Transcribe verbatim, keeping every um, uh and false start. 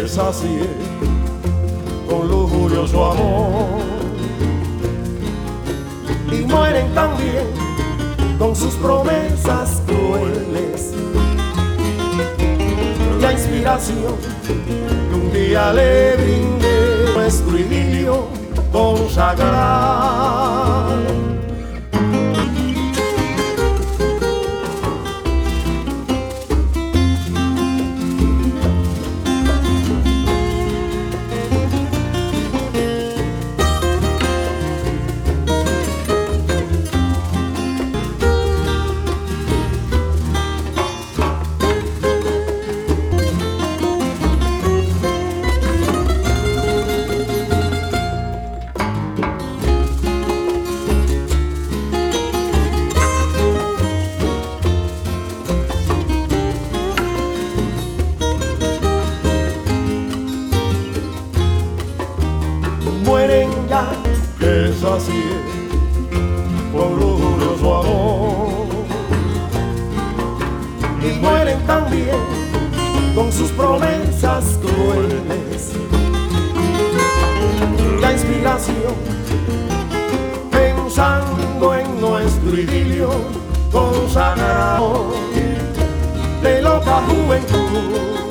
que sacie con lujurio su amor. Y mueren también con sus promesas crueles. La inspiración que un día le brindé, nuestro idilio consagrar. Mueren ya que sacie con lujurio su amor. Y mueren también con sus promesas crueles. La inspiración pensando en nuestro idilio consagrado de loca juventud.